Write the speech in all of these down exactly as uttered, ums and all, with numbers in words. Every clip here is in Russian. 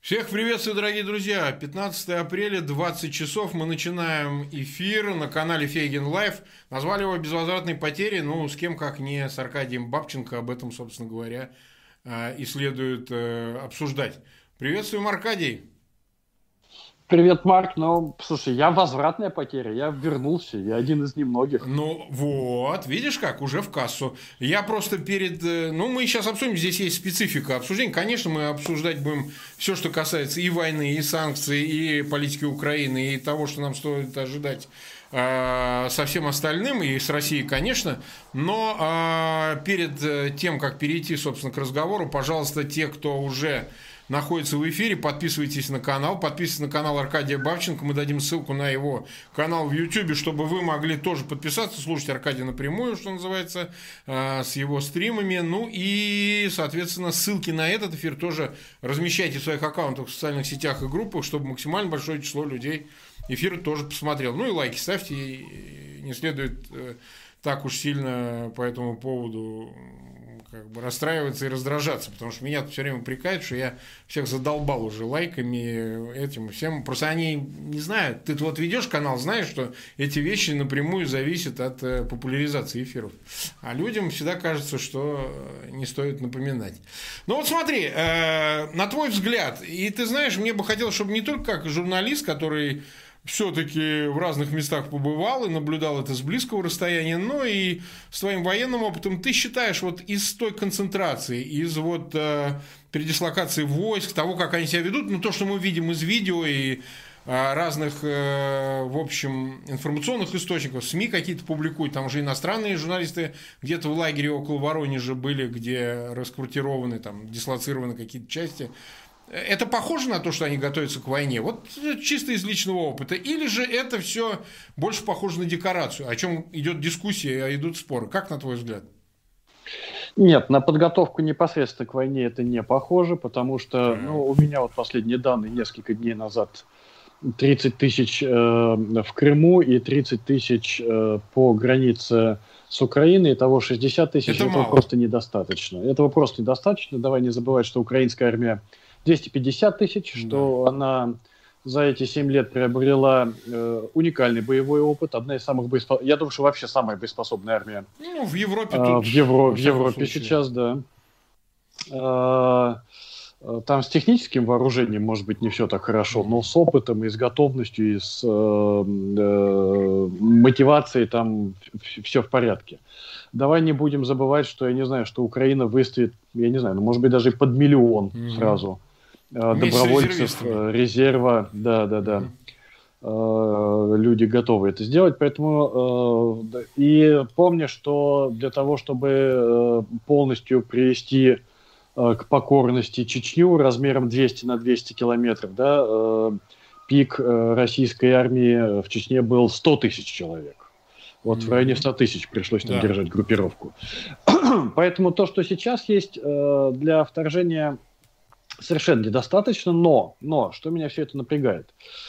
Всех приветствую, дорогие друзья. пятнадцатое апреля, двадцать часов. Мы начинаем эфир на канале Фейгин Лайв. Назвали его «Безвозвратные потери». Ну, с кем, как не с Аркадием Бабченко. Об этом, собственно говоря, и следует обсуждать. Приветствуем, Аркадий. Привет, Марк. Ну, слушай, я возвратная потеря, я вернулся, я один из немногих. Ну, вот, видишь как, уже в кассу. Я просто перед... Ну, мы сейчас обсудим, здесь есть специфика обсуждения. Конечно, мы обсуждать будем все, что касается и войны, и санкций, и политики Украины, и того, что нам стоит ожидать э, со всем остальным, и с Россией, конечно. Но э, перед тем, как перейти, собственно, к разговору, пожалуйста, те, кто уже... находится в эфире, подписывайтесь на канал, подписывайтесь на канал Аркадия Бабченко, мы дадим ссылку на его канал в YouTube, чтобы вы могли тоже подписаться, слушать Аркадия напрямую, что называется, с его стримами, ну и, соответственно, ссылки на этот эфир тоже размещайте в своих аккаунтах в социальных сетях и группах, чтобы максимально большое число людей эфир тоже посмотрел. Ну и лайки ставьте, не следует так уж сильно по этому поводу как бы расстраиваться и раздражаться, потому что меня все время упрекают, что я всех задолбал уже лайками, этим всем. Просто они не знают. Ты вот ведешь канал, знаешь, что эти вещи напрямую зависят от популяризации эфиров. А людям всегда кажется, что не стоит напоминать. Ну вот смотри, э, на твой взгляд, и ты знаешь, мне бы хотелось, чтобы не только как журналист, который все-таки в разных местах побывал и наблюдал это с близкого расстояния, но и с твоим военным опытом, ты считаешь, вот из той концентрации, из вот э, передислокации войск, того, как они себя ведут, ну, то, что мы видим из видео и э, разных, э, в общем, информационных источников, СМИ какие-то публикуют, там уже иностранные журналисты где-то в лагере около Воронежа были, где расквартированы, там, дислоцированы какие-то части. Это похоже на то, что они готовятся к войне? Вот чисто из личного опыта. Или же это все больше похоже на декорацию? О чем идет дискуссия, идут споры? Как на твой взгляд? Нет, на подготовку непосредственно к войне это не похоже, потому что ну, у меня вот последние данные несколько дней назад тридцать тысяч э, в Крыму и тридцать тысяч э, по границе с Украиной, итого шестьдесят тысяч. Это этого мало. Просто недостаточно. Этого просто недостаточно. Давай не забывать, что украинская армия двести пятьдесят тысяч, да. Что она за эти семь лет приобрела э, уникальный боевой опыт, одна из самых боеспособных, я думаю, что вообще самая боеспособная армия. Ну, в Европе э, тут. В, Евро... в Европе сейчас, да. Э, там с техническим вооружением, может быть, не все так хорошо, но с опытом и с готовностью, и с э, э, мотивацией там все в порядке. Давай не будем забывать, что, я не знаю, что Украина выстоит, я не знаю, ну, может быть, даже под миллион mm-hmm. сразу э, добровольцев, э, резерва, да, да, да. Mm-hmm. Э, люди готовы это сделать, поэтому э, и помни, что для того, чтобы э, полностью привести э, к покорности Чечню размером двести на двести километров, да, э, пик э, российской армии в Чечне был сто тысяч человек. Вот mm-hmm. в районе ста тысяч пришлось там да. держать группировку. Поэтому то, что сейчас есть э, для вторжения, совершенно недостаточно. Но, но что меня все это напрягает?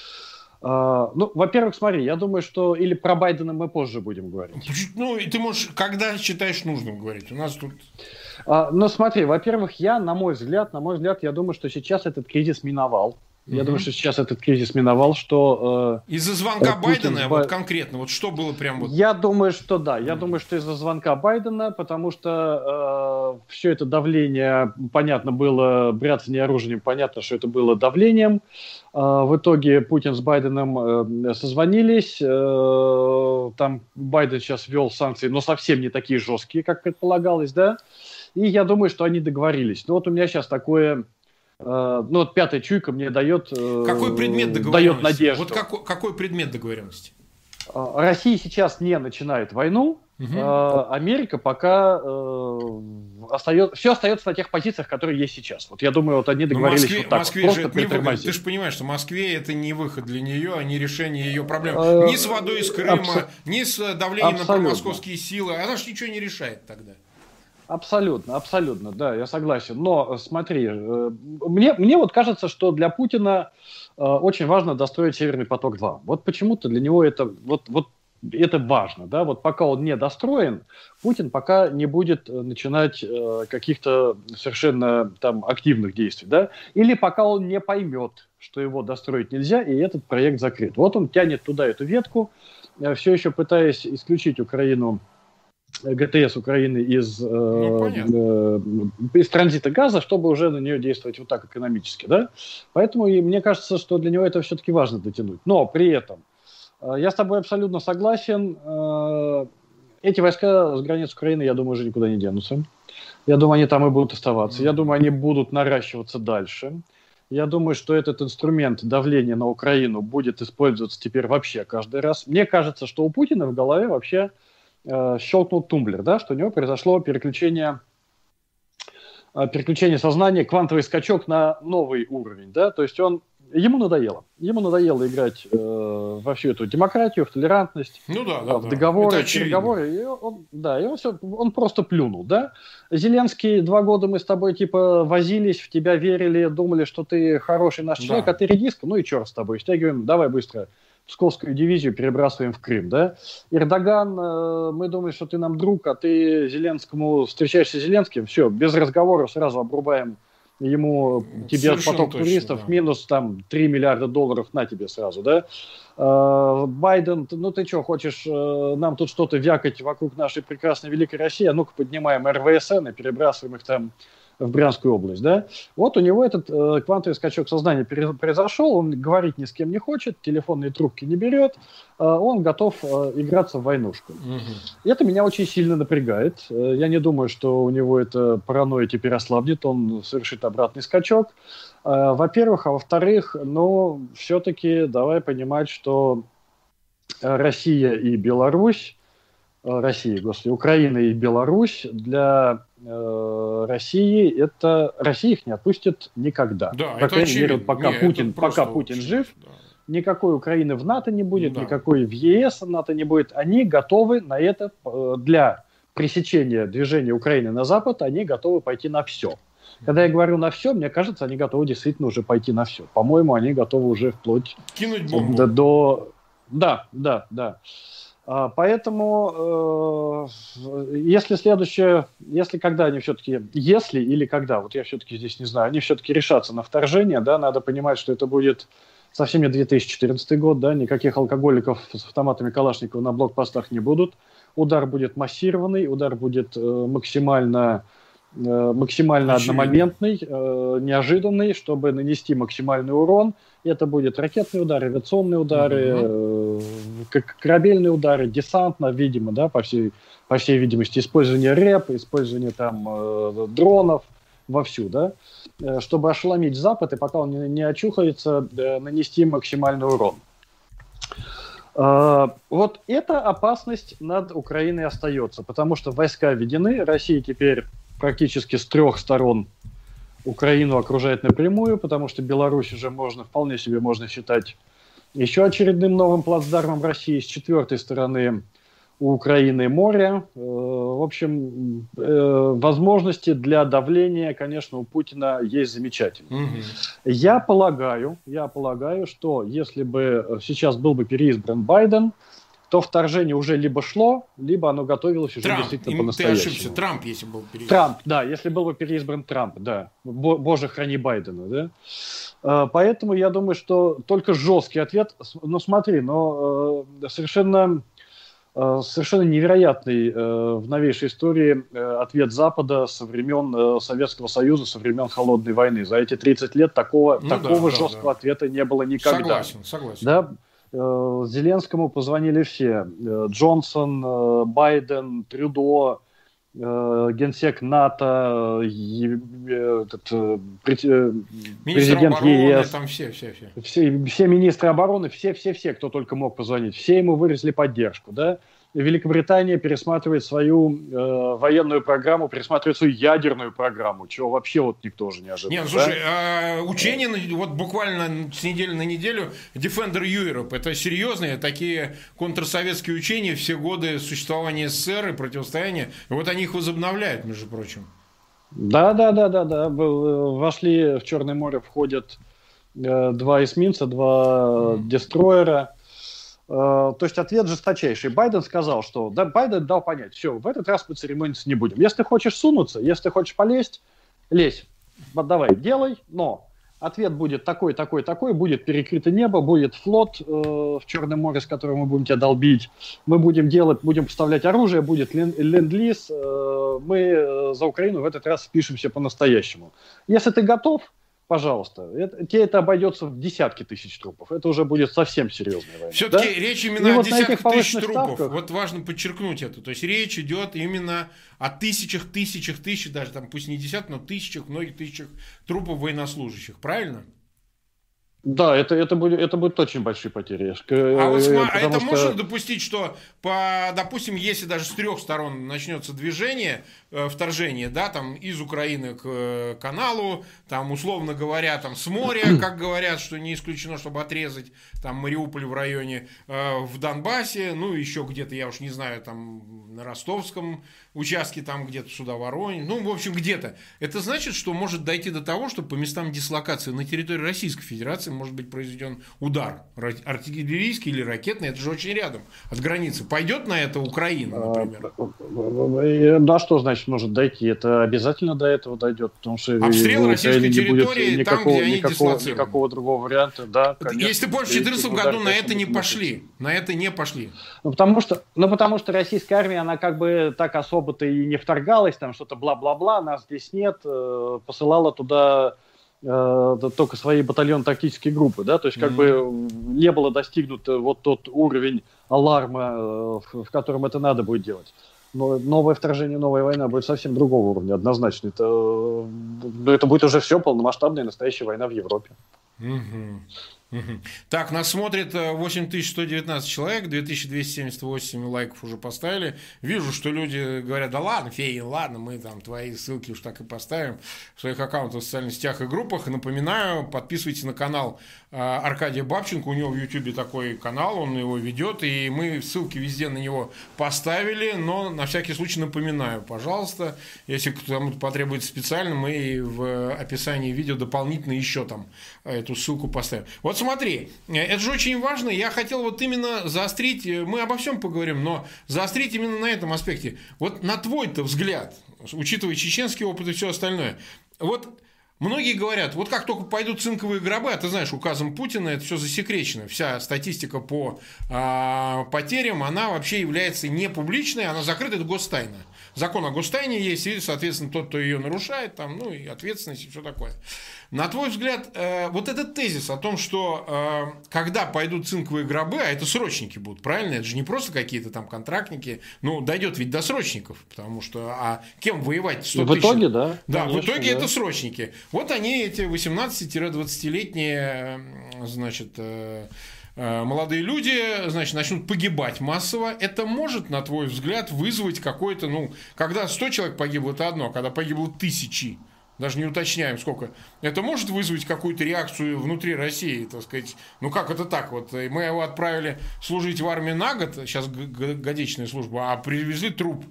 Э, ну, во-первых, смотри, я думаю, что или про Байдена мы позже будем говорить. Ну, и ты можешь, когда считаешь нужным говорить? У нас тут... Э, ну, смотри, во-первых, я, на мой взгляд, на мой взгляд, я думаю, что сейчас этот кризис миновал. Я угу. думаю, что сейчас этот кризис миновал, что... Э, из-за звонка э, Байдена, вот конкретно, вот что было прям вот... Я думаю, что да, я угу. думаю, что из-за звонка Байдена, потому что э, все это давление, понятно, было, бряцание оружием, понятно, что это было давлением. Э, в итоге Путин с Байденом э, созвонились, э, там Байден сейчас ввел санкции, но совсем не такие жесткие, как предполагалось, да, и я думаю, что они договорились. Ну вот у меня сейчас такое... Ну, вот пятая чуйка мне дает, какой предмет договоренности? Дает надежду. Вот какой, какой предмет договоренности? Россия сейчас не начинает войну. Угу. Америка пока остается, все остается на тех позициях, которые есть сейчас. Вот я думаю, вот они договорились Москве, вот так. Москве вот, же это не выход. Ты же понимаешь, что Москве это не выход для нее, а не решение ее проблем. Ни с водой из Крыма, Абсо... ни с давлением Абсолютно. на промосковские силы. Она же ничего не решает тогда. Абсолютно, абсолютно, да, я согласен. Но смотри, мне, мне вот кажется, что для Путина очень важно достроить Северный поток-два. Вот почему-то для него это, вот, вот это важно, да, вот пока он не достроен, Путин пока не будет начинать э, каких-то совершенно там активных действий, да, или пока он не поймет, что его достроить нельзя, и этот проект закрыт. Вот он тянет туда эту ветку, э, все еще пытаясь исключить Украину, ГТС Украины из, э, ну, э, из транзита газа, чтобы уже на нее действовать вот так экономически, да, поэтому и мне кажется, что для него это все-таки важно дотянуть, но при этом я с тобой абсолютно согласен. Эти войска с границ Украины, я думаю, уже никуда не денутся. Я думаю, они там и будут оставаться. Я думаю, они будут наращиваться дальше. Я думаю, что этот инструмент давления на Украину будет использоваться теперь вообще каждый раз. Мне кажется, что у Путина в голове вообще э, щелкнул тумблер, да, что у него произошло переключение, э, переключение сознания, квантовый скачок на новый уровень. Да? То есть он Ему надоело. Ему надоело играть э, во всю эту демократию, в толерантность, ну, да, да, в договоры, да. переговоры. И он, да, и он, все, он просто плюнул. Да? Зеленский, два года мы с тобой типа возились, в тебя верили, думали, что ты хороший наш человек, да. А ты редиска, ну и черт с тобой. Стягиваем, давай быстро Псковскую дивизию перебрасываем в Крым. Да? Эрдоган, э, мы думаем, что ты нам друг, а ты Зеленскому встречаешься с Зеленским, все, без разговора сразу обрубаем ему, тебе поток точно, туристов, да. Минус там три миллиарда долларов на тебе сразу, да. Э, Байден, ну ты что, хочешь э, нам тут что-то вякать вокруг нашей прекрасной великой России, а ну-ка поднимаем эр вэ эс эн и перебрасываем их там в Брянскую область, да. Вот у него этот э, квантовый скачок сознания произошел, он говорить ни с кем не хочет, телефонные трубки не берет, э, он готов э, играться в войнушку. Угу. Это меня очень сильно напрягает. Э, я не думаю, что у него эта паранойя теперь ослабнет, он совершит обратный скачок. Э, во-первых, а во-вторых, ну, все-таки давай понимать, что Россия и Беларусь, Россия, господи, Украина и Беларусь для э, России это Россия их не отпустит никогда. Да, по крайней мере, пока Нет, Путин, пока Путин очень, жив, да. Никакой Украины в НАТО не будет, да. Никакой в е эс НАТО не будет. Они готовы на это э, для пресечения движения Украины на Запад, они готовы пойти на все. Когда я говорю на все, мне кажется, они готовы действительно уже пойти на все. По-моему, они готовы уже вплоть кинуть бомбу. До, до... Да, да, да. Поэтому, э, если следующее, если когда они все-таки, если или когда, вот я все-таки здесь не знаю, они все-таки решатся на вторжение, да, надо понимать, что это будет совсем не две тысячи четырнадцатый год, да, никаких алкоголиков с автоматами Калашникова на блокпостах не будут, удар будет массированный, удар будет э, максимально, э, максимально одномоментный, э, неожиданный, чтобы нанести максимальный урон. Это будет ракетные удары, авиационные удары, угу. э, корабельные удары, десантно, видимо, да, по всей, по всей видимости, использование рэп, использование там э, дронов вовсю, да, э, чтобы ошеломить Запад и пока он не, не очухается, э, нанести максимальный урон. Э, вот эта опасность над Украиной остается, потому что войска введены, Россия теперь практически с трех сторон Украину окружает напрямую, потому что Беларусь уже можно, вполне себе можно считать еще очередным новым плацдармом России. С четвертой стороны у Украины море. В общем, возможности для давления, конечно, у Путина есть замечательные. Угу. Я полагаю, я полагаю, что если бы сейчас был бы переизбран Байден, то вторжение уже либо шло, либо оно готовилось уже Трамп. действительно Им по-настоящему. Ты ошибся. Трамп, если был переизбран. Трамп, да, если был бы переизбран Трамп, да. Боже, храни Байдена, да. Поэтому я думаю, что только жесткий ответ. Ну, смотри, но совершенно, совершенно невероятный в новейшей истории ответ Запада со времен Советского Союза, со времен Холодной войны. За эти тридцать лет такого, ну, такого да, жесткого да, да. ответа не было никогда. Согласен, согласен. Да? Зеленскому позвонили все. Джонсон, Байден, Трюдо, генсек НАТО, этот, президент обороны, е эс. Там все, все, все. Все, все министры обороны, все-все-все, кто только мог позвонить. Все ему выразили поддержку. Да? Великобритания пересматривает свою э, военную программу, пересматривает свою ядерную программу, чего вообще вот никто уже не ожидал. Нет, ну, слушай, да? а, учения вот буквально с недели на неделю Defender Europe, это серьезные такие контрсоветские учения все годы существования СССР и противостояния, вот они их возобновляют, между прочим. Да, да, да, да, да. Вошли в Черное море, входят э, два эсминца, два mm. дестройера. То есть ответ жесточайший. Байден сказал, что да, Байден дал понять, все, в этот раз мы церемониться не будем. Если хочешь сунуться, если хочешь полезть, лезь, давай, делай, но ответ будет такой, такой, такой, будет перекрыто небо, будет флот э, в Черном море, с которым мы будем тебя долбить, мы будем делать, будем поставлять оружие, будет ленд-лиз, э, мы за Украину в этот раз впишемся по-настоящему. Если ты готов, пожалуйста, это, тебе это обойдется в десятки тысяч трупов. Это уже будет совсем серьезная война. Все-таки да? речь именно И о вот десятках тысяч трупов. ставках... Вот важно подчеркнуть это. То есть речь идет именно о тысячах, тысячах, тысячах, даже там пусть не десятках, но тысячах, многих тысячах трупов военнослужащих. Правильно? Да, это, это, будет, это будут очень большие потери. А, вот, а это что... можно допустить, что, по, допустим, если даже с трех сторон начнется движение, э, вторжение, да, там из Украины к э, каналу, там, условно говоря, там с моря, как говорят, что не исключено, чтобы отрезать там Мариуполь в районе, э, в Донбассе, ну, еще где-то, я уж не знаю, там на ростовском участке, там где-то сюда Воронеж, ну, в общем, где-то. Это значит, что может дойти до того, что по местам дислокации на территории Российской Федерации может быть произведен удар артиллерийский или ракетный, это же очень рядом от границы. Пойдет на это Украина, например? Да, что значит может дойти? Это обязательно до этого дойдет, потому что обстрел российской территории никакого, там, где они никакого, дислоцированы. Никакого другого варианта, да. Конечно, если ты помнишь, в две тысячи четырнадцатом году на это не пошли. На это не пошли. Ну потому, что, ну, потому что российская армия, она как бы так особо-то и не вторгалась, там что-то бла-бла-бла, нас здесь нет, посылала туда... только свои батальон-тактические группы, да, то есть как mm-hmm. бы не было достигнут вот тот уровень аларма, в котором это надо будет делать. Но новое вторжение, новая война будет совсем другого уровня, однозначно. Это, это будет уже все полномасштабная настоящая война в Европе. Mm-hmm. Угу. Так, нас смотрит восемь тысяч сто девятнадцать человек, две тысячи двести семьдесят восемь лайков уже поставили. Вижу, что люди говорят, да ладно, Фея, ладно, мы там твои ссылки уж так и поставим в своих аккаунтах в социальных сетях и группах. Напоминаю, подписывайтесь на канал Аркадия Бабченко, у него в Ютубе такой канал, он его ведет, и мы ссылки везде на него поставили, но на всякий случай напоминаю, пожалуйста, если кому-то потребуется специально, мы в описании видео дополнительно еще там эту ссылку поставим. Вот смотри, это же очень важно, я хотел вот именно заострить, мы обо всем поговорим, но заострить именно на этом аспекте. Вот на твой-то взгляд, учитывая чеченский опыт и все остальное, вот многие говорят, вот как только пойдут цинковые гробы, а ты знаешь, указом Путина это все засекречено, вся статистика по а, потерям, она вообще является не публичной, она закрыта, это гостайна. Закон о гостайне есть, и, соответственно, тот, кто ее нарушает, там, ну и ответственность, и все такое. На твой взгляд, э, вот этот тезис о том, что э, когда пойдут цинковые гробы, а это срочники будут, правильно? Это же не просто какие-то там контрактники, ну, дойдет ведь до срочников, потому что, а кем воевать сто тысяч? В итоге, да. Да, конечно, в итоге да. это срочники. Вот они, эти восемнадцати-двадцатилетние, значит, э, э, молодые люди, значит, начнут погибать массово. Это может, на твой взгляд, вызвать какой-то, ну, когда сто человек погибло, это одно, а когда погибло тысячи, даже не уточняем сколько, это может вызвать какую-то реакцию внутри России, так сказать. Ну как это так? Вот мы его отправили служить в армии на год, сейчас годичная служба, а привезли труп.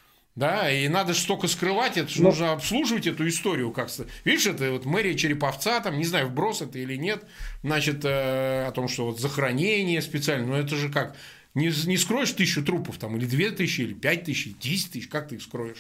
Да, и надо же столько скрывать, это же Но... нужно обслуживать эту историю как-то. Видишь, это вот мэрия Череповца, там, не знаю, вброс это или нет, значит, э, о том, что вот захоронение специально, но это же как, не, не скроешь тысячу трупов, там, или две тысячи, или пять тысяч, десять тысяч, как ты их скроешь?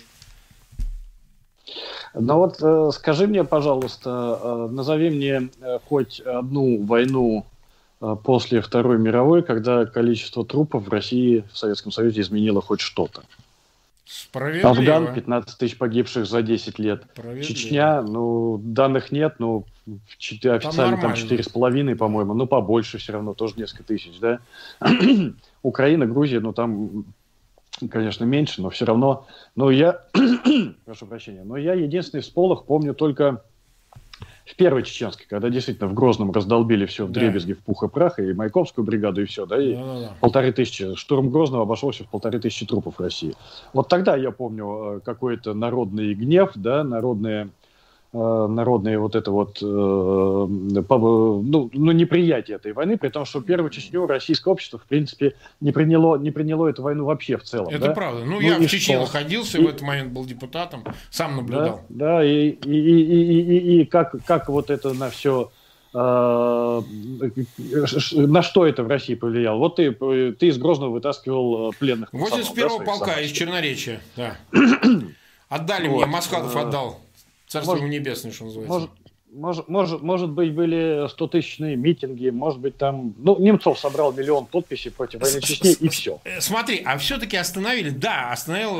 Ну вот э, скажи мне, пожалуйста, э, назови мне э, хоть одну войну э, после Второй мировой, когда количество трупов в России, в Советском Союзе изменило хоть что-то. Справедливо. Афган, пятнадцать тысяч погибших за десять лет. Чечня, ну, данных нет, ну, официально там четыре с половиной, по-моему, ну, побольше все равно, тоже несколько тысяч, да. Украина, Грузия, ну, там... Конечно, меньше, но все равно. Но я, прошу прощения, но я единственный всполох помню только в первой чеченской, когда действительно в Грозном раздолбили все в дребезги, да. В пух и прах, и Маяковскую бригаду, и все, да, и да, да, да. полторы тысячи. Штурм Грозного обошелся в полторы тысячи трупов в России. Вот тогда я помню какой-то народный гнев, да, народное... народное вот это вот э, ну, ну, неприятие этой войны, при том, что первую Чечню российское общество, в принципе, не приняло, не приняло эту войну вообще в целом. Это да? правда. Ну, ну я в Чечне находился, и... в этот момент был депутатом, сам наблюдал. Да, да и, и, и, и, и, и как, как вот это на все на что это в России повлияло? Вот ты, ты из Грозного вытаскивал пленных. восемьдесят первого да, полка из Черноречья, да. Отдали вот. Мне, Масхадов отдал. Царство ему небесное, что называется. Может, может, может, может быть, были стотысячные митинги, может быть, там... Ну, Немцов собрал миллион подписей против войны в Чечне, и все. Смотри, а все-таки остановили, да, остановил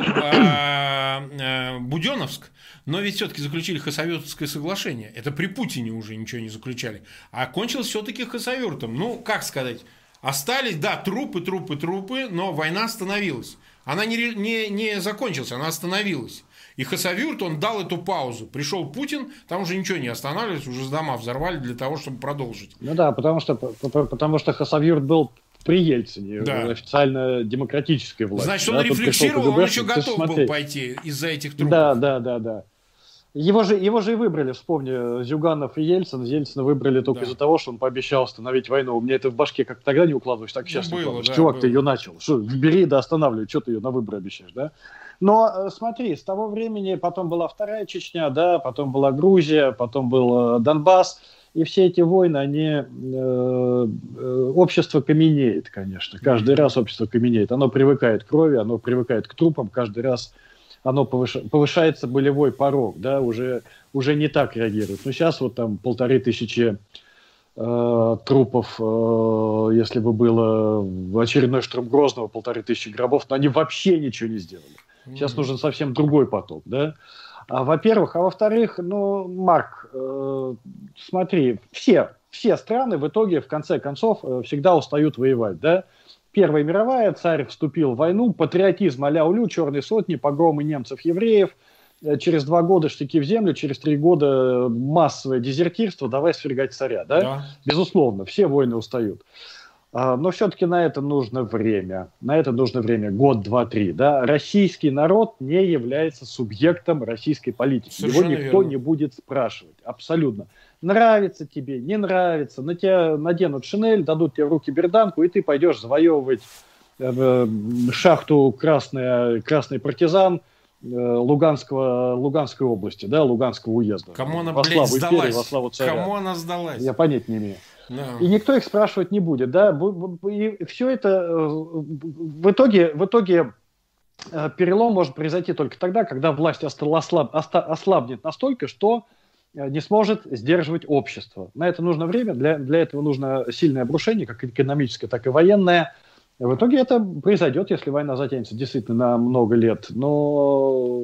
Буденновск, но ведь все-таки заключили Хасавюртское соглашение. Это при Путине уже ничего не заключали. А кончилось все-таки Хасавюртом. Ну, как сказать, остались, да, трупы, трупы, трупы, но война остановилась. Она не, не, не закончилась, она остановилась. И Хасавюрт, он дал эту паузу. Пришел Путин, там уже ничего не останавливалось, уже дома взорвали для того, чтобы продолжить. Ну да, потому что, потому что Хасавюрт был при Ельцине, да. Официально демократической власти. Значит, он да, рефлексировал, он еще готов был пойти из-за этих трупов. Да, да, да, да. Его же, его же и выбрали, вспомни, Зюганов и Ельцин. Ельцина выбрали только да. из-за того, что он пообещал остановить войну. У меня это в башке как тогда не укладывалось, так сейчас ну, не укладывалось. Да, Чувак, было. Ты ее начал. Что, бери да останавливай, что ты ее на выборы обещаешь, да? Но смотри, с того времени потом была вторая Чечня, да, потом была Грузия, потом был Донбасс. И все эти войны, они... Э, э, общество каменеет, конечно. Каждый раз общество каменеет. Оно привыкает к крови, оно привыкает к трупам. Каждый раз оно повыш... повышается болевой порог, да, уже, уже не так реагирует. Но сейчас вот там полторы тысячи э, трупов, э, если бы было в очередной штурм Грозного, полторы тысячи гробов, но они вообще ничего не сделали. Сейчас mm-hmm. нужен совсем другой поток, да. А, во-первых, а во-вторых, ну, Марк, э, смотри, все, все страны в итоге, в конце концов, э, всегда устают воевать, да. Первая мировая, царь вступил в войну, патриотизм а-ля улю, черные сотни, погромы немцев, евреев, э, через два года штыки в землю, через три года массовое дезертирство, давай свергать царя, да. да. Безусловно, все войны устают. Но все-таки на это нужно время. На это нужно время. Год, два, три. Да? Российский народ не является субъектом российской политики. Совершенно Его никто верно. Не будет спрашивать. Абсолютно. Нравится тебе, не нравится. На тебя наденут шинель, дадут тебе в руки берданку, и ты пойдешь завоевывать э, шахту Красный, Красный партизан э, Луганского, Луганской области, да, Луганского уезда. Кому она, во блядь, славу сдалась? Империи, во славу царя. Кому она сдалась? Я понять не имею. No. И никто их спрашивать не будет, да, и все это в итоге, в итоге перелом может произойти только тогда, когда власть ослаб, ослабнет настолько, что не сможет сдерживать общество. На это нужно время, для, для этого нужно сильное обрушение, как экономическое, так и военное. В итоге это произойдет, если война затянется действительно на много лет, но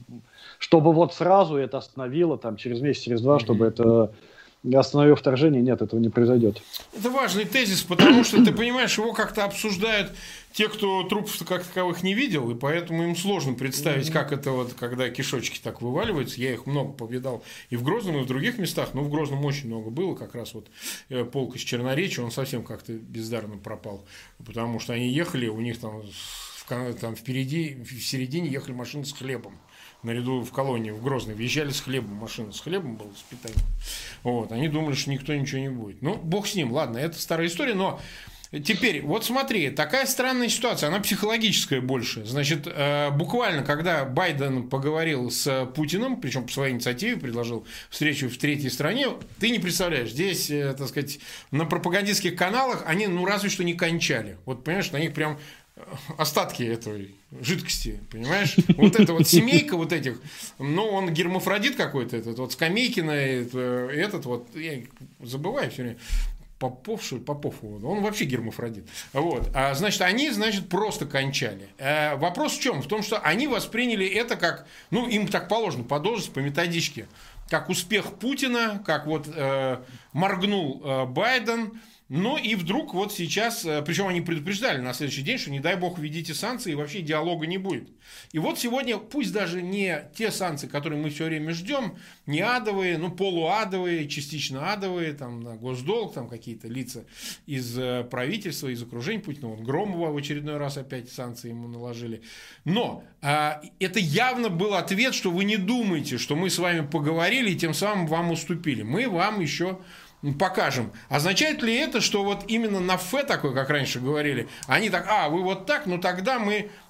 чтобы вот сразу это остановило, там, через месяц, через два, mm-hmm. чтобы это... Остановив вторжение, нет, этого не произойдет. Это важный тезис, потому что, ты понимаешь, его как-то обсуждают те, кто трупов как таковых не видел, и поэтому им сложно представить, как это вот, когда кишочки так вываливаются. Я их много повидал и в Грозном, и в других местах, но в Грозном очень много было, как раз вот полк из Черноречья, он совсем как-то бездарно пропал, потому что они ехали, у них там, там впереди, в середине ехали машины с хлебом. Наряду в колонии в Грозной въезжали с хлебом, машина с хлебом была, с питанием. Вот, они думали, что никто ничего не будет. Ну, бог с ним, ладно, это старая история, но теперь, вот смотри, такая странная ситуация, она психологическая больше. Значит, э, буквально, когда Байден поговорил с Путиным, причем по своей инициативе, предложил встречу в третьей стране, ты не представляешь, здесь, э, так сказать, на пропагандистских каналах они, ну, разве что не кончали. Вот, понимаешь, на них прям остатки этой жидкости, понимаешь? Вот эта вот семейка вот этих, ну, он гермафродит какой-то, этот вот Скамейкина, этот вот, я забываю все время, Попов, что ли, Попов, он вообще гермафродит. Вот. А, значит, они, значит, просто кончали. А, вопрос в чем? В том, что они восприняли это как, ну, им так положено, по должности, по методичке, как успех Путина, как вот э, моргнул э, Байден. Ну и вдруг вот сейчас, причем они предупреждали на следующий день, что не дай бог введите санкции и вообще диалога не будет. И вот сегодня, пусть даже не те санкции, которые мы все время ждем, не адовые, ну полуадовые, частично адовые, там на госдолг, там какие-то лица из правительства, из окружения Путина, вот Громова в очередной раз опять санкции ему наложили. Но а, это явно был ответ, что вы не думаете, что мы с вами поговорили и тем самым вам уступили. Мы вам еще... покажем. Означает ли это, что вот именно на ФЭ такой, как раньше говорили, они так, а, вы вот так, ну тогда мы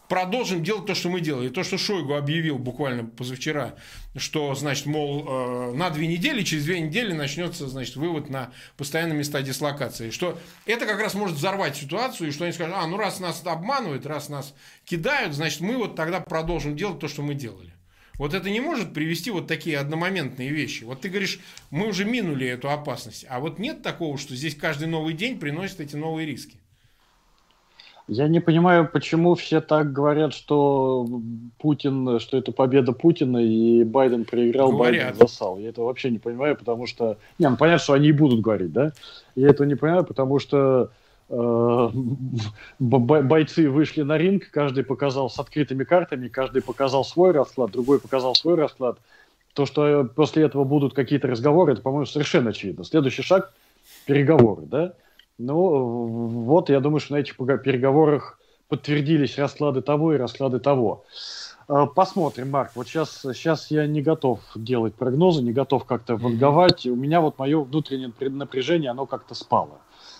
продолжим делать то, что мы делали. То, что Шойгу объявил буквально позавчера, что, значит, мол, на две недели, через две недели начнется, значит, вывод на постоянные места дислокации. Что это как раз может взорвать ситуацию, и что они скажут, а, ну раз нас обманывают, раз нас кидают, значит, мы вот тогда продолжим делать то, что мы делали. Вот это не может привести вот такие одномоментные вещи. Вот ты говоришь, мы уже минули эту опасность. А вот нет такого, что здесь каждый новый день приносит эти новые риски. Я не понимаю, почему все так говорят, что Путин, что это победа Путина, и Байден проиграл, говорят. Байден засал. Я это вообще не понимаю, потому что... Не, ну понятно, что они и будут говорить, да? Я этого не понимаю, потому что бойцы вышли на ринг, каждый показал с открытыми картами, каждый показал свой расклад, другой показал свой расклад. То, что после этого будут какие-то разговоры, это, по-моему, совершенно очевидно. Следующий шаг – переговоры, да? Ну, вот, я думаю, что на этих переговорах подтвердились расклады того и расклады того. Посмотрим, Марк. Вот сейчас, сейчас я не готов делать прогнозы, не готов как-то ванговать. У меня вот мое внутреннее напряжение, оно как-то спало.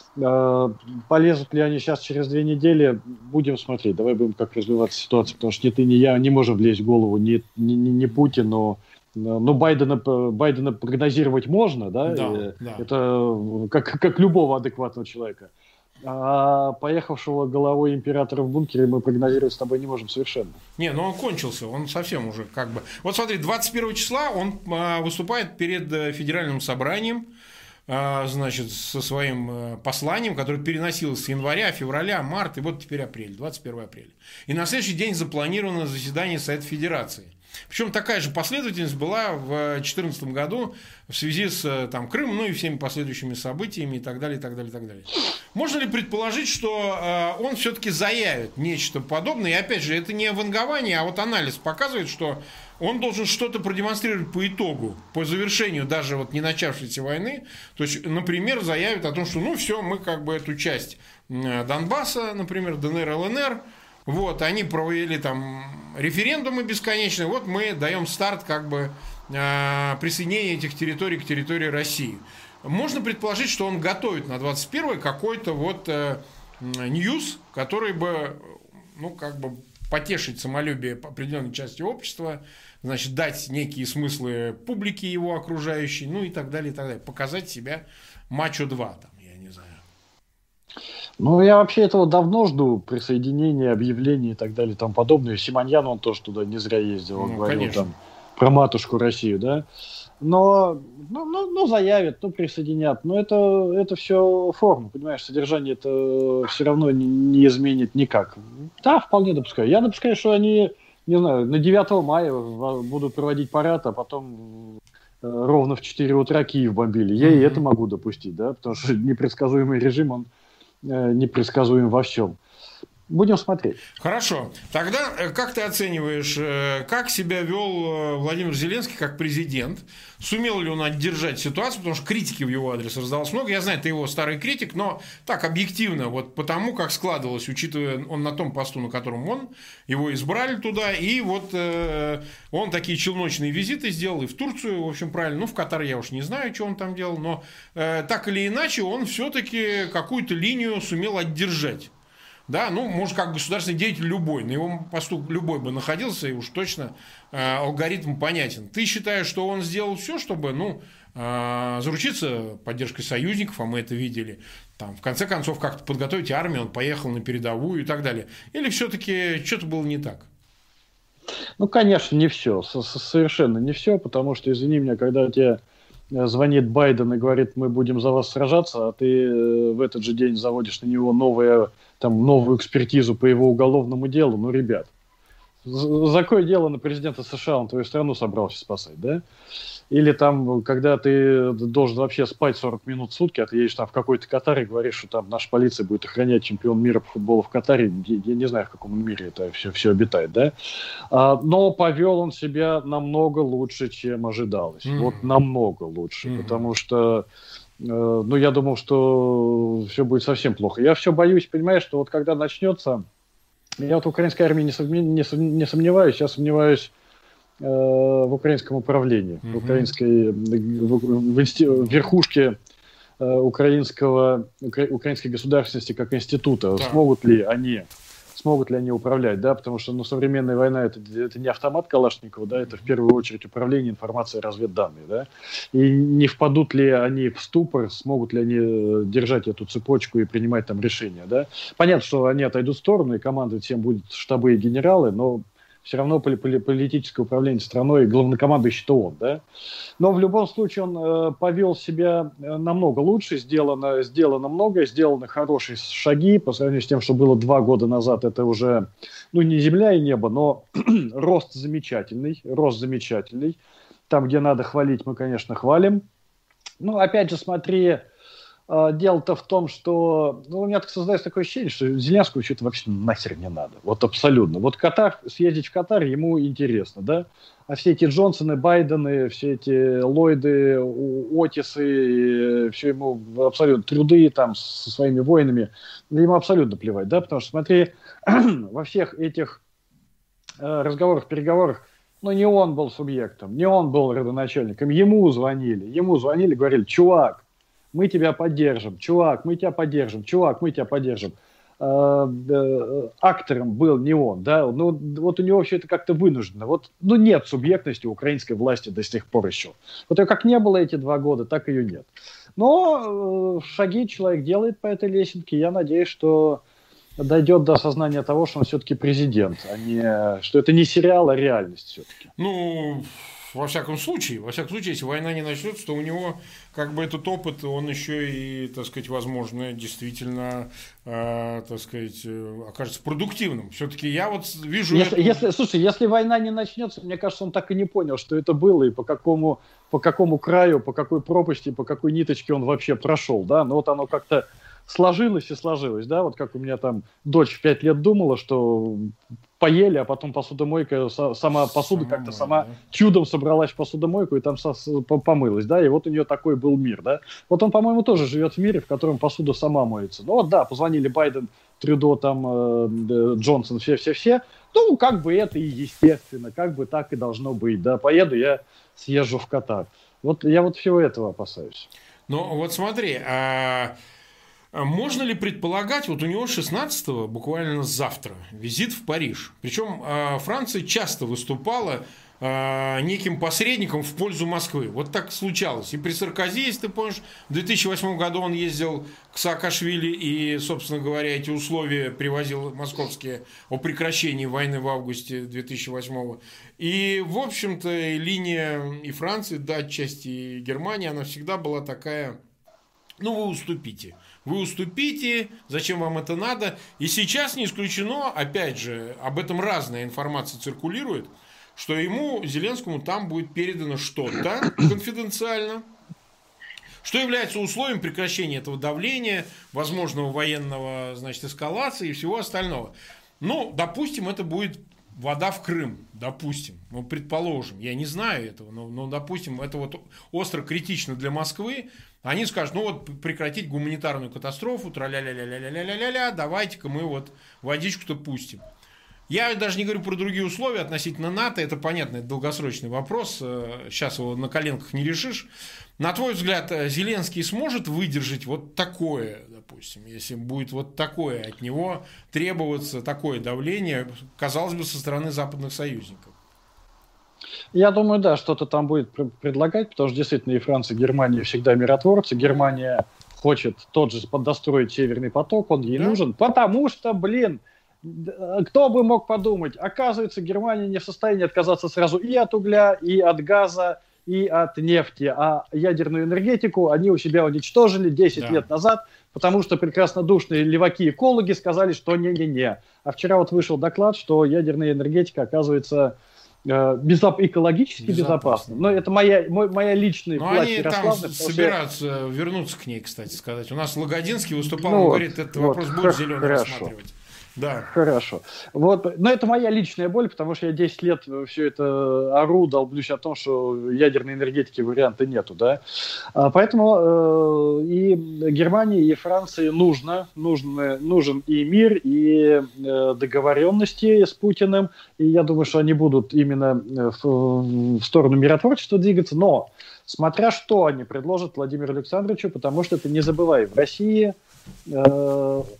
Полезут ли они сейчас через две недели, будем смотреть. Давай будем как развиваться ситуация, потому что ни ты, ни я не можем влезть в голову ни, ни, ни Путину. Но Байдена, Байдена прогнозировать можно, да? Да, да. Это как, как любого адекватного человека. А поехавшего головой императора в бункере мы прогнозировать с тобой не можем совершенно. Не, ну он кончился, он совсем уже как бы... Вот смотри, двадцать первого числа он выступает перед федеральным собранием, значит, со своим посланием, которое переносилось с января, февраля, марта, и вот теперь апрель, двадцать первого апреля. И на следующий день запланировано заседание Совета Федерации. Причем такая же последовательность была в две тысячи четырнадцатом году в связи с там, Крымом, ну и всеми последующими событиями и так далее, и так далее, и так далее. Можно ли предположить, что э, он все-таки заявит нечто подобное? И опять же, это не вангование, а вот анализ показывает, что он должен что-то продемонстрировать по итогу, по завершению даже вот не начавшейся войны. То есть, например, заявит о том, что ну все, мы как бы эту часть Донбасса, например, ДНР, ЛНР, вот, они провели там референдумы бесконечные, вот мы даем старт как бы э, присоединения этих территорий к территории России. Можно предположить, что он готовит на двадцать первое какой-то вот э, ньюс, который бы, ну, как бы потешить самолюбие определенной части общества, значит, дать некие смыслы публике его окружающей, ну и так далее, и так далее. Показать себя мачо два, там, я не знаю. Ну, я вообще этого давно жду, присоединения, объявлений и так далее и тому подобное. Симоньян, он тоже туда не зря ездил, он ну, говорил конечно. Там про матушку Россию, да. Но, ну, ну, ну, заявят, ну, присоединят. Но это, это все форма, понимаешь, содержание это все равно не, не изменит никак. Да, вполне допускаю. Я допускаю, что они, не знаю, на девятого мая будут проводить парад, а потом ровно в четыре утра Киев бомбили. Я mm-hmm. и это могу допустить, да, потому что непредсказуемый режим, он непредсказуем во всем. Будем смотреть. Хорошо. Тогда как ты оцениваешь, как себя вел Владимир Зеленский как президент? Сумел ли он отдержать ситуацию? Потому что критики в его адрес раздалось много. Я знаю, ты его старый критик, но так объективно, вот потому как складывалось, учитывая он на том посту, на котором он, его избрали туда, и вот э, он такие челночные визиты сделал и в Турцию, в общем, правильно, ну, в Катар я уж не знаю, что он там делал, но э, так или иначе он все-таки какую-то линию сумел отдержать. Да, ну, может, как государственный деятель любой, на его посту любой бы находился, и уж точно э, алгоритм понятен. Ты считаешь, что он сделал все, чтобы, ну, э, заручиться поддержкой союзников, а мы это видели, там, в конце концов, как-то подготовить армию, он поехал на передовую и так далее. Или все-таки что-то было не так? Ну, конечно, не все, совершенно не все, потому что, извини меня, когда тебе звонит Байден и говорит, мы будем за вас сражаться, а ты в этот же день заводишь на него новое, там, новую экспертизу по его уголовному делу, ну, ребят, за какое дело на президента США, он твою страну собрался спасать, да? Или там, когда ты должен вообще спать сорок минут в сутки, а ты едешь там в какой-то Катар и говоришь, что там наша полиция будет охранять чемпион мира по футболу в Катаре, я не знаю, в каком мире это все, все обитает, да? А, но повел он себя намного лучше, чем ожидалось. Mm-hmm. Вот намного лучше, mm-hmm. потому что, э, ну, я думал, что все будет совсем плохо. Я все боюсь, понимаешь, что вот когда начнется, я вот в украинской армии не, сомнев, не, сом, не сомневаюсь, я сомневаюсь в украинском управлении, mm-hmm. в украинской в, в, инсти, в верхушке э, украинского, укра, украинской государственности как института. Да. Смогут ли они, смогут ли они управлять, да, потому что, ну, современная война это, это не автомат Калашникова, да, это в первую очередь управление информацией, разведданные, да, и не впадут ли они в ступор, смогут ли они держать эту цепочку и принимать там решения, да. Понятно, что они отойдут в сторону, и командовать всем будут штабы и генералы, но все равно политическое управление страной, главнокомандующий-то он, да. Но в любом случае он э, повел себя намного лучше, сделано, сделано многое, сделаны хорошие шаги по сравнению с тем, что было два года назад. Это уже, ну, не земля и небо, но рост замечательный, рост замечательный. Там, где надо хвалить, мы, конечно, хвалим. Ну, опять же, смотри, дело-то в том, что ну, у меня так создается такое ощущение, что Зеленскому что-то вообще нахер не надо. Вот абсолютно. Вот Катар, съездить в Катар ему интересно, да? А все эти Джонсоны, Байдены, все эти Ллойды, Отисы, все ему абсолютно труды там со своими воинами, ему абсолютно плевать, да? Потому что, смотри, во всех этих э, разговорах, переговорах, ну, не он был субъектом, не он был родоначальником, ему звонили, ему звонили, говорили, чувак, мы тебя поддержим, чувак, мы тебя поддержим, чувак, мы тебя поддержим. Актором был не он, да, ну вот у него все это как-то вынуждено. Вот, ну нет субъектности украинской власти до сих пор еще. Вот ее как не было эти два года, так ее нет. Но э, шаги человек делает по этой лесенке. Я надеюсь, что дойдет до осознания того, что он все-таки президент, а не что это не сериал, а реальность все-таки. Ну, во всяком случае, во всяком случае, если война не начнется, то у него как бы этот опыт, он еще и, так сказать, возможно, действительно, э, так сказать, окажется продуктивным. Все-таки я вот вижу... Если, эту... если, слушай, если война не начнется, мне кажется, он так и не понял, что это было, и по какому, по какому краю, по какой пропасти, по какой ниточке он вообще прошел, да, но вот оно как-то сложилось и сложилось, да, вот как у меня там дочь в пять лет думала, что поели, а потом посудомойка, сама посуда сама как-то сама да. чудом собралась в посудомойку и там помылась, да, и вот у нее такой был мир, да. Вот он, по-моему, тоже живет в мире, в котором посуда сама моется. Ну вот, да, позвонили Байден, Трюдо, там, э, Джонсон, все-все-все, ну, как бы это и естественно, как бы так и должно быть, да, поеду я съезжу в Катар. Вот я вот всего этого опасаюсь. Ну, вот смотри, а... можно ли предполагать, вот у него шестнадцатого, буквально завтра, визит в Париж. Причем Франция часто выступала неким посредником в пользу Москвы. Вот так случалось. И при Саркози, если ты помнишь, в две тысячи восьмом году он ездил к Саакашвили и, собственно говоря, эти условия привозил московские о прекращении войны в августе две тысячи восьмого. И, в общем-то, линия и Франции, да, отчасти и Германии, она всегда была такая, ну, вы уступите. Вы уступите, зачем вам это надо? И сейчас не исключено, опять же, об этом разная информация циркулирует, что ему, Зеленскому, там будет передано что-то конфиденциально, что является условием прекращения этого давления, возможного военного, значит, эскалации и всего остального. Ну, допустим, это будет вода в Крым, допустим, ну, предположим, я не знаю этого, но, но, допустим, это вот остро критично для Москвы. Они скажут, ну вот прекратить гуманитарную катастрофу, тра-ля-ля-ля-ля-ля-ля-ля, давайте-ка мы вот водичку-то пустим. Я даже не говорю про другие условия относительно НАТО, это понятно, это долгосрочный вопрос, сейчас его на коленках не решишь. На твой взгляд, Зеленский сможет выдержать вот такое, допустим, если будет вот такое от него требоваться, такое давление, казалось бы, со стороны западных союзников? Я думаю, да, что-то там будет предлагать, потому что действительно и Франция, и Германия всегда миротворцы. Германия хочет тот же подостроить Северный поток, он ей да? нужен, потому что, блин, кто бы мог подумать, оказывается, Германия не в состоянии отказаться сразу и от угля, и от газа, и от нефти, а ядерную энергетику они у себя уничтожили десять да. лет назад, потому что прекраснодушные леваки-экологи сказали, что не-не-не. А вчера вот вышел доклад, что ядерная энергетика, оказывается, безоп... экологически безопасна. Но это моя, мой, моя личная власть. Но они Ярославна, там собираются я... вернуться к ней, кстати сказать. У нас Лагодинский выступал, ну, он говорит, этот вот, вопрос будет зеленый рассматривать. Да. Хорошо. Вот. Но это моя личная боль, потому что я десять лет все это ору, долблюсь о том, что ядерной энергетики варианта нету. Да? Поэтому э, и Германии, и Франции нужно, нужно, нужен и мир, и э, договоренности с Путиным. И я думаю, что они будут именно в, в сторону миротворчества двигаться. Но смотря что они предложат Владимиру Александровичу, потому что, ты не забывай, в России... Э,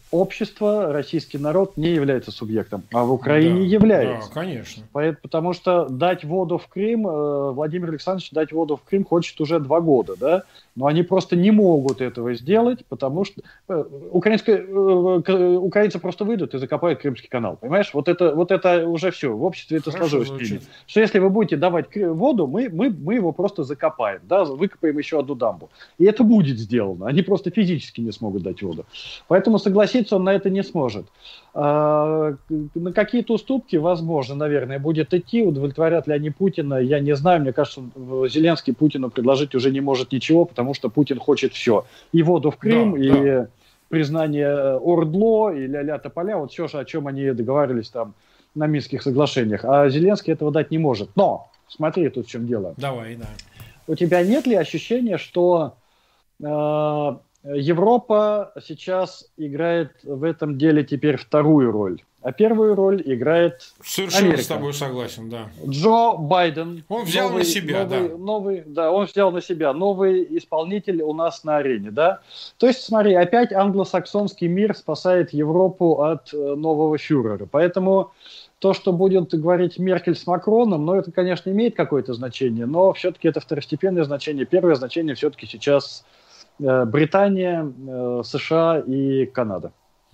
общество, российский народ не является субъектом, а в Украине да, является. Да, конечно. Потому что дать воду в Крым, Владимир Александрович дать воду в Крым хочет уже два года, да, но они просто не могут этого сделать, потому что украинская, украинцы просто выйдут и закопают Крымский канал, понимаешь? Вот это, вот это уже все, в обществе это сложилось. Что если вы будете давать воду, мы, мы, мы его просто закопаем, да, выкопаем еще одну дамбу. И это будет сделано, они просто физически не смогут дать воду. Поэтому согласиться он на это не сможет. А, на какие-то уступки, возможно, наверное, будет идти. Удовлетворят ли они Путина, я не знаю. Мне кажется, Зеленский Путину предложить уже не может ничего, потому что Путин хочет все. И воду в Крым, да, и да. признание ОРДЛО, и ля-ля тополя. Вот все, о чем они договаривались там на Минских соглашениях. А Зеленский этого дать не может. Но, смотри, тут в чем дело. Давай, да. У тебя нет ли ощущения, что... Э, Европа сейчас играет в этом деле теперь вторую роль, а первую роль играет Совершенно Америка. С тобой согласен, да. Джо Байден. Он взял новый, на себя, новый, да. Новый, да, он взял на себя новый исполнитель у нас на арене, да. То есть, смотри, опять англосаксонский мир спасает Европу от нового фюрера. Поэтому то, что будет говорить Меркель с Макроном, ну, это, конечно, имеет какое-то значение, но все-таки это второстепенное значение. Первое значение все-таки сейчас Британия, США и Канада.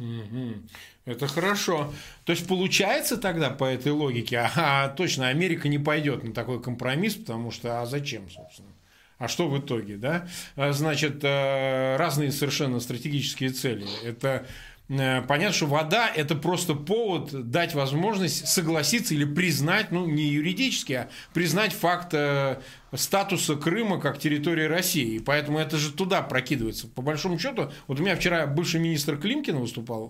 Это хорошо. То есть получается тогда по этой логике, а точно Америка не пойдет на такой компромисс, потому что а зачем, собственно? А что в итоге, да? Значит, разные совершенно стратегические цели. Это понятно, что вода – это просто повод дать возможность согласиться или признать, ну, не юридически, а признать факт статуса Крыма как территории России. И поэтому это же туда прокидывается. По большому счету, вот у меня вчера бывший министр Климкин выступал,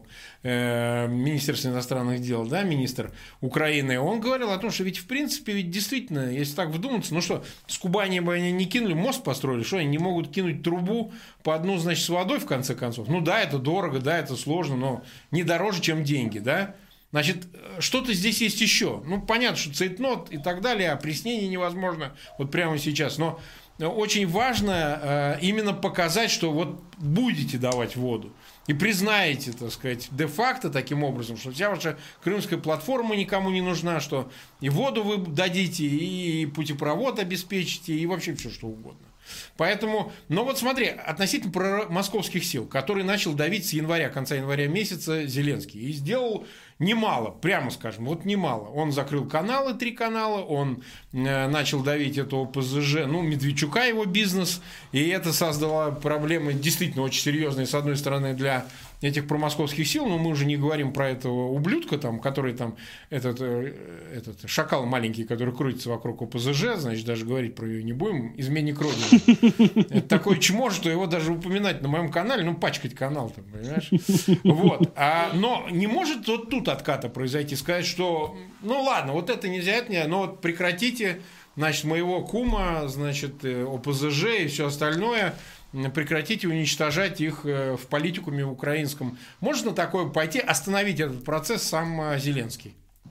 э, Министерство иностранных дел, да, министр Украины, он говорил о том, что ведь в принципе, ведь действительно, если так вдуматься, ну что, с Кубани бы они не кинули, мост построили, что они не могут кинуть трубу по одну, значит, с водой в конце концов? Ну да, это дорого, да, это сложно, но не дороже, чем деньги, да? Значит, что-то здесь есть еще. Ну, понятно, что цейтнот и так далее, опреснение невозможно вот прямо сейчас. Но очень важно э, именно показать, что вот будете давать воду. И признаете, так сказать, де-факто таким образом, что вся ваша крымская платформа никому не нужна, что и воду вы дадите, и путепровод обеспечите, и вообще все что угодно. Поэтому, ну вот смотри, относительно про московских сил, который начал давить с января, конца января месяца Зеленский, и сделал немало, прямо скажем, вот немало. Он закрыл каналы, три канала, он э, начал давить этого ПЗЖ, ну, Медведчука, его бизнес, и это создало проблемы действительно очень серьезные, с одной стороны, для этих промосковских сил, но мы уже не говорим про этого ублюдка, там, который там, этот, этот шакал маленький, который крутится вокруг ОПЗЖ, значит, даже говорить про ее не будем, изменник Родины. Это такое чмо, что его даже упоминать на моем канале, ну, пачкать канал, там, понимаешь? Вот. А, но не может вот тут отката произойти, сказать, что, ну, ладно, вот это нельзя, это нельзя, но вот прекратите, значит, моего кума, значит, ОПЗЖ и все остальное, прекратите уничтожать их в политикуме украинском. Можно такое пойти, остановить этот процесс сам Зеленский?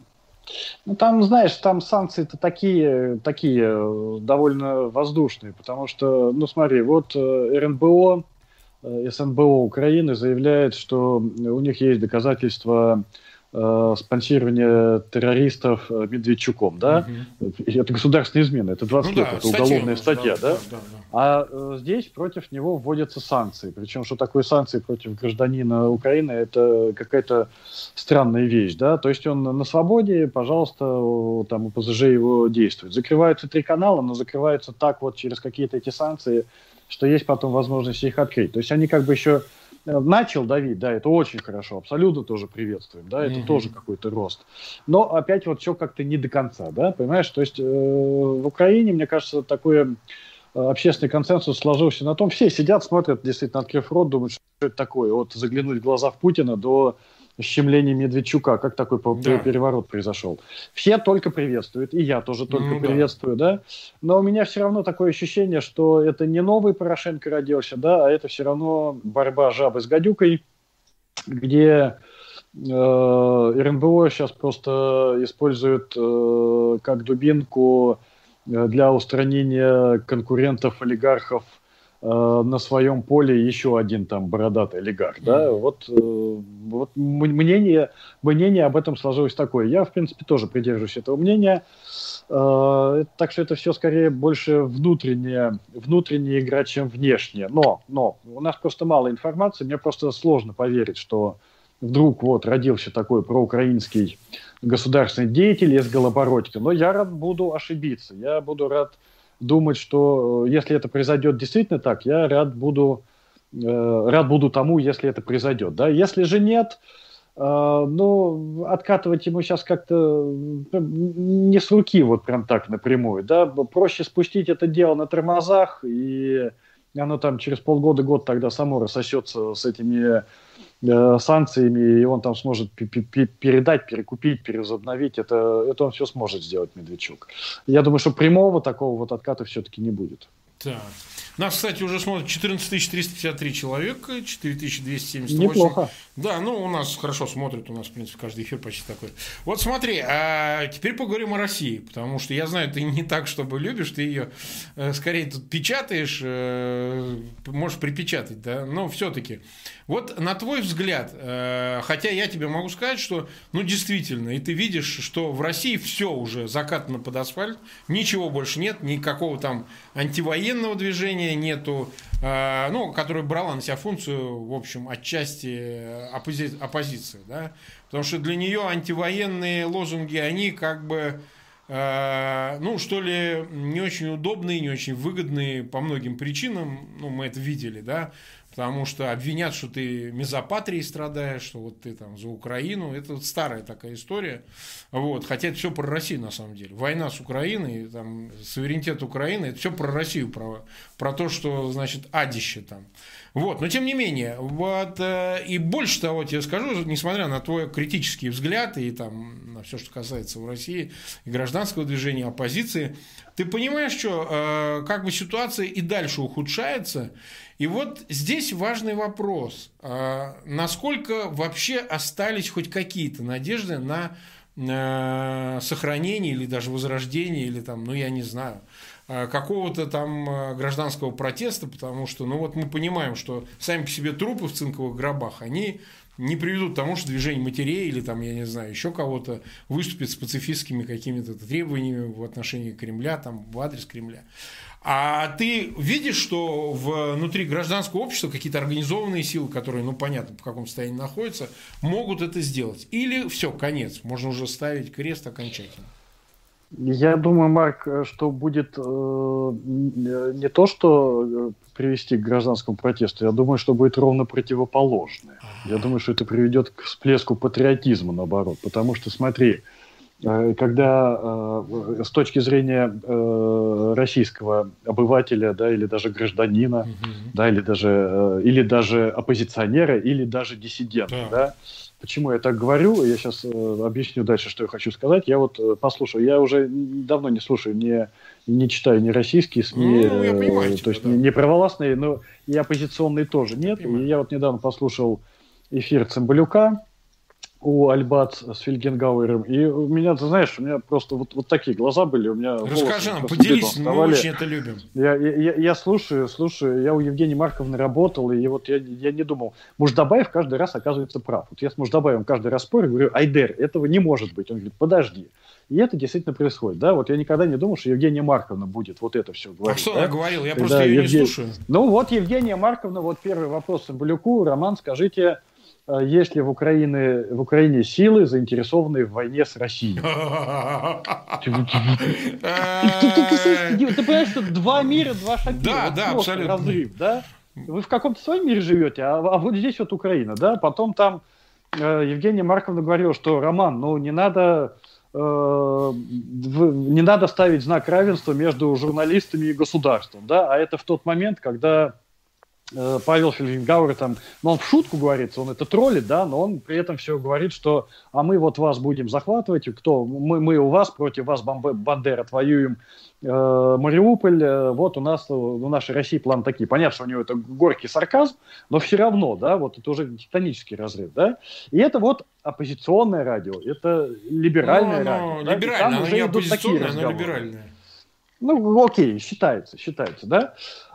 Ну, там, знаешь, там санкции-то такие, такие довольно воздушные, потому что, ну, смотри, вот РНБО, СНБО Украины заявляет, что у них есть доказательства спонсирование террористов Медведчуком, да? Угу. Это государственная измена, это двадцать ну лет, да, это уголовная статья, да? Да, да, да? А э, здесь против него вводятся санкции. Причем, что такое санкции против гражданина Украины, это какая-то странная вещь, да? То есть он на свободе, пожалуйста, там ОПЗЖ его действует. Закрываются три канала, но закрываются так вот через какие-то эти санкции, что есть потом возможность их открыть. То есть они как бы еще начал давить, да, это очень хорошо, абсолютно тоже приветствуем, да, это mm-hmm. тоже какой-то рост. Но опять вот все как-то не до конца, да, понимаешь, то есть э, в Украине, мне кажется, такой э, общественный консенсус сложился на том, все сидят, смотрят, действительно, открыв рот, думают, что это такое, от заглянуть в глаза в Путина до щемления Медведчука, как такой да. переворот произошел. Все только приветствуют, и я тоже только ну, приветствую, да. да. Но у меня все равно такое ощущение, что это не новый Порошенко родился, да, а это все равно борьба жабы с гадюкой, где э, РНБО сейчас просто используют э, как дубинку для устранения конкурентов, олигархов э, на своем поле еще один там бородатый олигарх, да, вот, э, вот мнение, мнение об этом сложилось такое. Я, в принципе, тоже придерживаюсь этого мнения, э, так что это все скорее больше внутренняя, внутренняя игра, чем внешняя. Но, но у нас просто мало информации, мне просто сложно поверить, что вдруг вот родился такой проукраинский государственный деятель из Голобородька. Но я рад буду ошибиться. Я буду рад думать, что если это произойдет действительно так, я рад буду, э, рад буду тому, если это произойдет. Да? Если же нет, э, ну, откатывать ему сейчас как-то не с руки, вот прям так напрямую. Да? Проще спустить это дело на тормозах, и оно там через полгода-год тогда само рассосется с этими санкциями, и он там сможет передать, перекупить, перезобновить. Это, это он все сможет сделать, Медведчук. Я думаю, что прямого такого вот отката все-таки не будет. Так. Нас, кстати, уже смотрит четырнадцать тысяч триста пятьдесят три человека, четыре тысячи двести семьдесят восемь. Неплохо. Да, ну, у нас хорошо смотрят, у нас, в принципе, каждый эфир почти такой. Вот смотри, а теперь поговорим о России, потому что я знаю, ты не так, чтобы любишь, ты ее э, скорее тут печатаешь, э, можешь припечатать, да, но все-таки. Вот на твой взгляд, э, хотя я тебе могу сказать, что, ну, действительно, и ты видишь, что в России все уже закатано под асфальт, ничего больше нет, никакого там антивоенного движения нету, э, ну, которое брала на себя функцию, в общем, отчасти оппози- оппозиции, да, потому что для нее антивоенные лозунги, они как бы, э, ну, что ли, не очень удобные, не очень выгодные по многим причинам, ну, мы это видели, да, потому что обвинят, что ты мезопатрией страдаешь, что вот ты там за Украину. Это вот старая такая история. Вот. Хотя это все про Россию на самом деле. Война с Украиной, там, суверенитет Украины, это все про Россию, про, про то, что, значит, адище там. Вот. Но тем не менее, вот, э, и больше того тебе скажу, несмотря на твой критический взгляд и там, на все, что касается в России и гражданского движения, оппозиции, ты понимаешь, что э, как бы ситуация и дальше ухудшается. И вот здесь важный вопрос, насколько вообще остались хоть какие-то надежды на сохранение или даже возрождение, или там, ну я не знаю, какого-то там гражданского протеста, потому что, ну вот мы понимаем, что сами по себе трупы в цинковых гробах, они не приведут к тому, что движение матерей или там, я не знаю, еще кого-то выступит с пацифистскими какими-то требованиями в отношении Кремля, там, в адрес Кремля. А ты видишь, что внутри гражданского общества какие-то организованные силы, которые, ну, понятно, в каком состоянии находятся, могут это сделать? Или все, конец, можно уже ставить крест окончательно? Я думаю, Марк, что будет э, не то, что привести к гражданскому протесту, я думаю, что будет ровно противоположное. Я думаю, что это приведет к всплеску патриотизма, наоборот. Потому что, смотри, когда э, с точки зрения э, российского обывателя, да, или даже гражданина, uh-huh. да, или даже, э, или даже оппозиционера, или даже диссидента, yeah. да, почему я так говорю, я сейчас э, объясню дальше, что я хочу сказать. Я вот э, послушал, я уже давно не слушаю, не, не читаю ни российские СМИ, ну, я понимаю, э, тебя, то есть да. не, не провластные, но и оппозиционные тоже нет. И я вот недавно послушал эфир Цымбалюка у Альбац с Фельгенгауэром, и у меня, ты знаешь, у меня просто вот, вот такие глаза были, у меня Расскажи нам, поделись, мы очень это любим. Я, я, я слушаю, слушаю, я у Евгении Марковны работал, и вот я, я не думал, Муждабаев каждый раз оказывается прав. Вот я с Муждабаевым каждый раз спорю, говорю, Айдер, этого не может быть. Он говорит, подожди. И это действительно происходит, да, вот я никогда не думал, что Евгения Марковна будет вот это все говорить. А что да? она говорила? Я просто да, ее Евген... не слушаю. Ну вот Евгения Марковна, вот первый вопрос Цымбалюку, Роман, скажите, есть ли в Украине, в Украине силы, заинтересованные в войне с Россией? Ты понимаешь, что два мира, два шага. Да, да, абсолютно. Разрыв, да? Вы в каком-то своем мире живете, а вот здесь вот Украина, да? Потом там Евгения Марковна говорила, что, Роман, ну не надо... не надо ставить знак равенства между журналистами и государством, да? А это в тот момент, когда Павел Фельгенгауэр там, ну он в шутку говорит, он это троллит, да, но он при этом все говорит, что а мы вот вас будем захватывать, кто мы, мы у вас, против вас Бандера отвоюем э, Мариуполь, э, вот у нас, у нашей России план такие. Понятно, что у него это горький сарказм, но все равно, да, вот это уже титанический разрыв, да, и это вот оппозиционное радио, это либеральное ну, радио. Ну, да? либеральное, оно не оппозиционное, но либеральное. Ну, окей, считается, считается, да.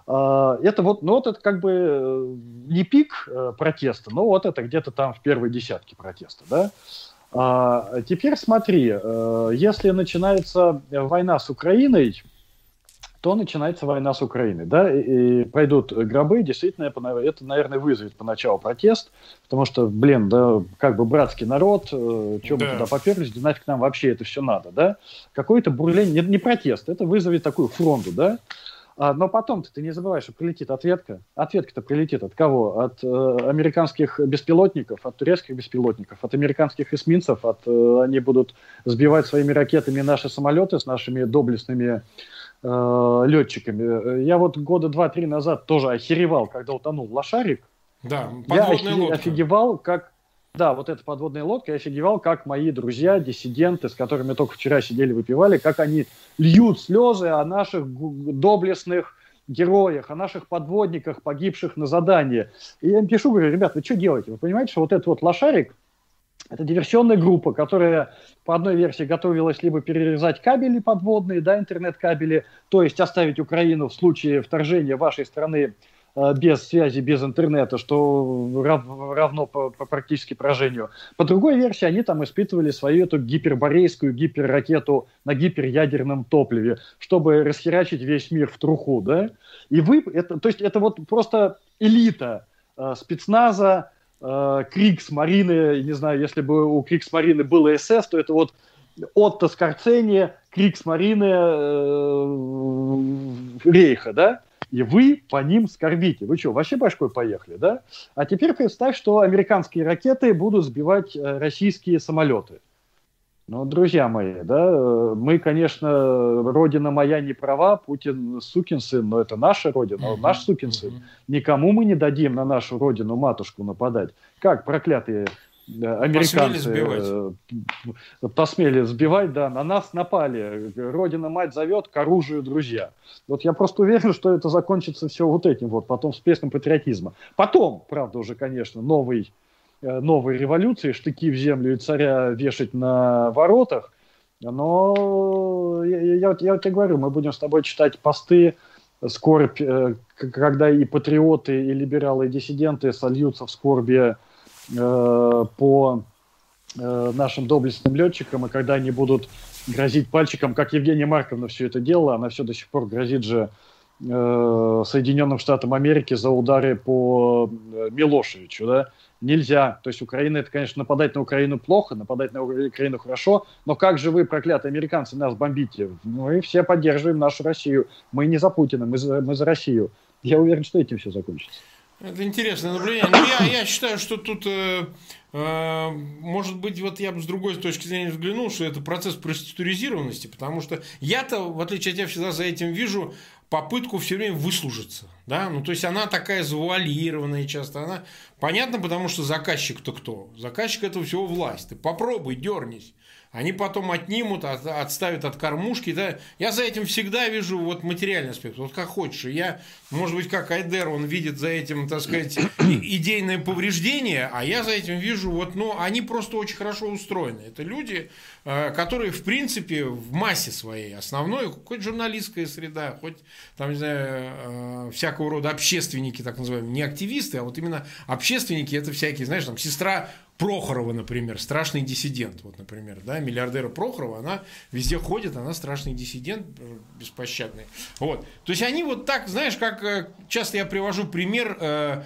Это вот, ну вот это как бы не пик протеста, но вот это где-то там в первой десятке протеста, да. А теперь смотри, если начинается война с Украиной, то начинается война с Украиной, да, и, и пройдут гробы, действительно, это, наверное, вызовет поначалу протест, потому что, блин, да, как бы братский народ, э, что мы да. туда поперлись, да нафиг нам вообще это все надо, да, какое-то бурление, не, не протест, это вызовет такую фронту, да, а, но потом-то ты не забывай, что прилетит ответка, ответка-то прилетит от кого? От э, американских беспилотников, от турецких беспилотников, от американских эсминцев, от, э, они будут сбивать своими ракетами наши самолеты с нашими доблестными летчиками. Я вот года два-три назад тоже охеревал, когда утонул лошарик. Да, подводная я лодка. офигевал, как... Да, вот эта подводная лодка, я офигевал, как мои друзья, диссиденты, с которыми только вчера сидели, выпивали, как они льют слезы о наших доблестных героях, о наших подводниках, погибших на задании. И я им пишу, говорю, ребят, вы что делаете? Вы понимаете, что вот этот вот лошарик, это диверсионная группа, которая по одной версии готовилась либо перерезать кабели подводные, да, интернет-кабели, то есть оставить Украину в случае вторжения вашей страны э, без связи, без интернета, что рав, равно по, по практически поражению. По другой версии, они там испытывали свою эту гиперборейскую гиперракету на гиперядерном топливе, чтобы расхерачить весь мир в труху, да. И вы, это, то есть это вот просто элита э, спецназа, Кригсмарины, не знаю, если бы у Кригсмарины было СС, то это вот Отто Скорцени, Кригсмарины э, Рейха, да? И вы по ним скорбите. Вы что, вообще башкой поехали, да? А теперь представь, что американские ракеты будут сбивать российские самолеты. Ну, друзья мои, да, мы, конечно, родина моя не права, Путин сукин сын, но это наша родина, mm-hmm. наш сукин сын. Mm-hmm. Никому мы не дадим на нашу родину матушку нападать. Как проклятые американцы посмели сбивать, посмели сбивать, да, на нас напали. Родина-мать зовет к оружию, друзья. Вот я просто уверен, что это закончится все вот этим вот, потом всплеском патриотизма. Потом, правда, уже, конечно, новый новой революции, штыки в землю и царя вешать на воротах, но я, я, я тебе говорю, мы будем с тобой читать посты, скорбь, когда и патриоты, и либералы, и диссиденты сольются в скорби э, по э, нашим доблестным летчикам, и когда они будут грозить пальчиком, как Евгения Марковна все это делала, она все до сих пор грозит же э, Соединенным Штатам Америки за удары по Милошевичу, да. Нельзя. То есть Украина, это, конечно, нападать на Украину плохо, нападать на Украину хорошо, но как же вы, проклятые американцы, нас бомбите? Мы все поддерживаем нашу Россию. Мы не за Путина, мы за, мы за Россию. Я уверен, что этим все закончится. Это интересное наблюдение. Но я, я считаю, что тут, э, э, может быть, вот я бы с другой точки зрения взглянул, что это процесс проституризированности, потому что я-то, в отличие от тебя, всегда за этим вижу попытку все время выслужиться. Да? Ну, то есть, она такая завуалированная часто. Она... Понятно, потому что заказчик-то кто? Заказчик этого всего власть. Ты попробуй, дернись. Они потом отнимут, от, отставят от кормушки. Да? Я за этим всегда вижу вот материальный аспект. Вот как хочешь. Я, может быть, как Айдер, он видит за этим, так сказать, идейное повреждение, а я за этим вижу, вот, ну, они просто очень хорошо устроены. Это люди, которые, в принципе, в массе своей основной, хоть журналистская среда, хоть, там, не знаю, всякого рода общественники, так называемые, не активисты, а вот именно общественники, это всякие, знаешь, там, сестра Прохорова, например, страшный диссидент, вот, например, да, миллиардера Прохорова, она везде ходит, она страшный диссидент, беспощадный, вот, то есть они вот так, знаешь, как часто я привожу пример э,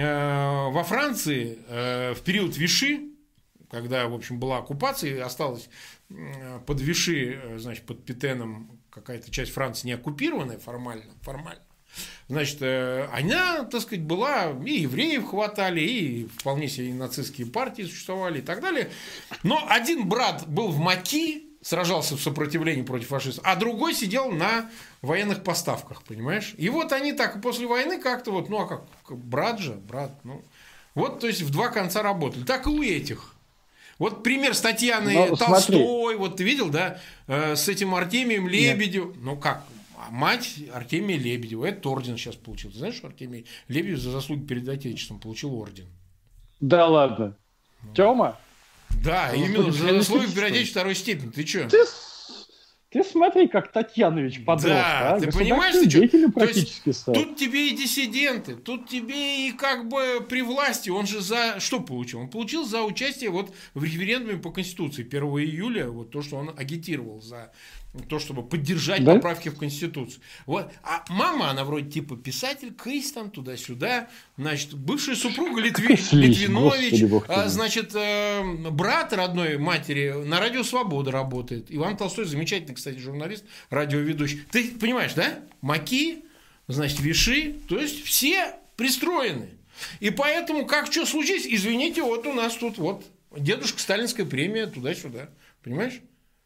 э, во Франции э, в период Виши, когда, в общем, была оккупация, и осталась э, под Виши, э, значит, под Петеном какая-то часть Франции не оккупированная формально, формально. Значит, она, так сказать, была, и евреев хватали, и вполне себе и нацистские партии существовали и так далее. Но один брат был в Маки, сражался в сопротивлении против фашистов, а другой сидел на военных поставках, понимаешь? И вот они так после войны как-то вот, ну а как, брат же, брат, ну. Вот, то есть, в два конца работали. Так и у этих. Вот пример с Татьяной Но, Толстой, смотри. Вот ты видел, да, с этим Артемием Лебедевым. Ну как? Мать Артемия Лебедева. Этот орден сейчас получил. Ты знаешь, что Артемий Лебедев за заслуги перед Отечеством получил орден? Да ладно. Ну. Тёма? Да, за именно за заслуги перед Отечеством второй степени. Ты что? Ты... Ты смотри, как Татьянович подрос, да, а? Ты понимаешь, ты деятелем практически стал. Тут тебе и диссиденты, тут тебе и как бы при власти. Он же за что получил? Он получил за участие вот в референдуме по Конституции первого июля, вот то, что он агитировал за то, чтобы поддержать да? поправки в Конституцию. Вот. А мама, она вроде типа писатель, Крис там туда-сюда, значит, бывшая супруга Литви... Литвинович, а, значит, э, брат родной матери на Радио Свобода работает. Иван Толстой, замечательный, кстати, журналист, радиоведущий. Ты понимаешь, да? Маки, значит, виши, то есть все пристроены. И поэтому, как что случилось, извините, вот у нас тут вот дедушка сталинская премия туда-сюда. Понимаешь?